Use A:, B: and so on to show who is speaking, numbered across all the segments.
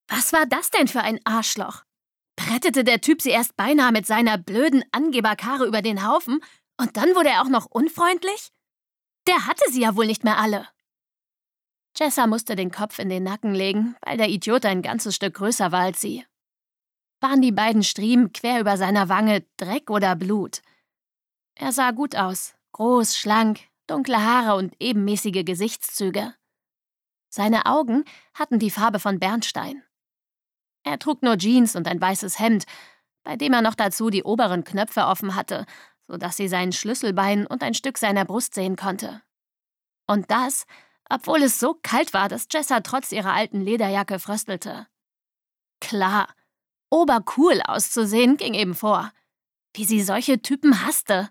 A: Was war das denn für ein Arschloch? Brettete der Typ sie erst beinahe mit seiner blöden Angeberkarre über den Haufen und dann wurde er auch noch unfreundlich? Der hatte sie ja wohl nicht mehr alle. Jessa musste den Kopf in den Nacken legen, weil der Idiot ein ganzes Stück größer war als sie. Waren die beiden Striemen quer über seiner Wange Dreck oder Blut? Er sah gut aus, groß, schlank, dunkle Haare und ebenmäßige Gesichtszüge. Seine Augen hatten die Farbe von Bernstein. Er trug nur Jeans und ein weißes Hemd, bei dem er noch dazu die oberen Knöpfe offen hatte, sodass sie sein Schlüsselbein und ein Stück seiner Brust sehen konnte. Und das, obwohl es so kalt war, dass Jessa trotz ihrer alten Lederjacke fröstelte. Klar, obercool auszusehen ging eben vor. Wie sie solche Typen hasste.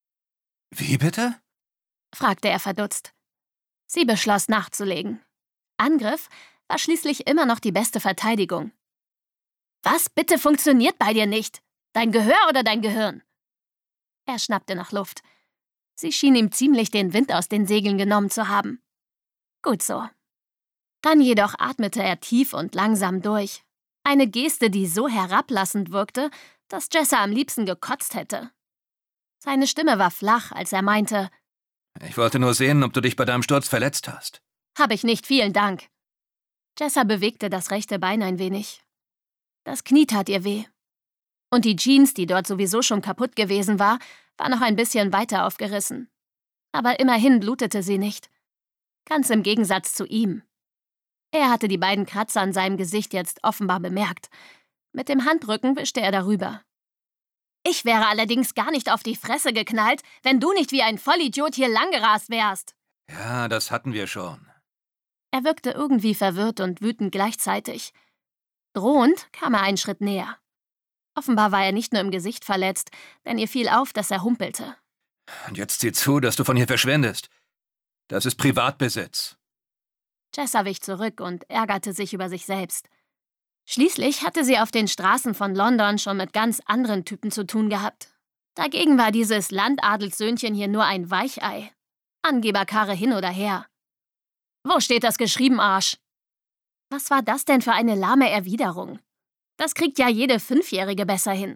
B: »Wie bitte?«
A: fragte er verdutzt. Sie beschloss nachzulegen. Angriff war schließlich immer noch die beste Verteidigung. »Was bitte funktioniert bei dir nicht? Dein Gehör oder dein Gehirn?« Er schnappte nach Luft. Sie schien ihm ziemlich den Wind aus den Segeln genommen zu haben. Gut so. Dann jedoch atmete er tief und langsam durch. Eine Geste, die so herablassend wirkte, dass Jessa am liebsten gekotzt hätte. Seine Stimme war flach, als er meinte,
B: »Ich wollte nur sehen, ob du dich bei deinem Sturz verletzt hast.«
A: »Hab ich nicht, vielen Dank.« Jessa bewegte das rechte Bein ein wenig. Das Knie tat ihr weh. Und die Jeans, die dort sowieso schon kaputt gewesen war noch ein bisschen weiter aufgerissen. Aber immerhin blutete sie nicht. Ganz im Gegensatz zu ihm. Er hatte die beiden Kratzer an seinem Gesicht jetzt offenbar bemerkt. Mit dem Handrücken wischte er darüber. »Ich wäre allerdings gar nicht auf die Fresse geknallt, wenn du nicht wie ein Vollidiot hier langgerast wärst.«
B: »Ja, das hatten wir schon.«
A: Er wirkte irgendwie verwirrt und wütend gleichzeitig. Drohend kam er einen Schritt näher. Offenbar war er nicht nur im Gesicht verletzt, denn ihr fiel auf, dass er humpelte.
B: »Und jetzt sieh zu, dass du von hier verschwindest. Das ist Privatbesitz.«
A: Jessa wich zurück und ärgerte sich über sich selbst. Schließlich hatte sie auf den Straßen von London schon mit ganz anderen Typen zu tun gehabt. Dagegen war dieses Landadelssöhnchen hier nur ein Weichei. Angeberkarre hin oder her. »Wo steht das geschrieben, Arsch?« Was war das denn für eine lahme Erwiderung? Das kriegt ja jede 5-Jährige besser hin.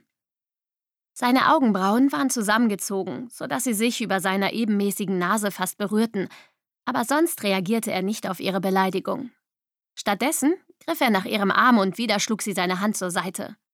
A: Seine Augenbrauen waren zusammengezogen, sodass sie sich über seiner ebenmäßigen Nase fast berührten, aber sonst reagierte er nicht auf ihre Beleidigung. Stattdessen griff er nach ihrem Arm und wieder schlug sie seine Hand zur Seite.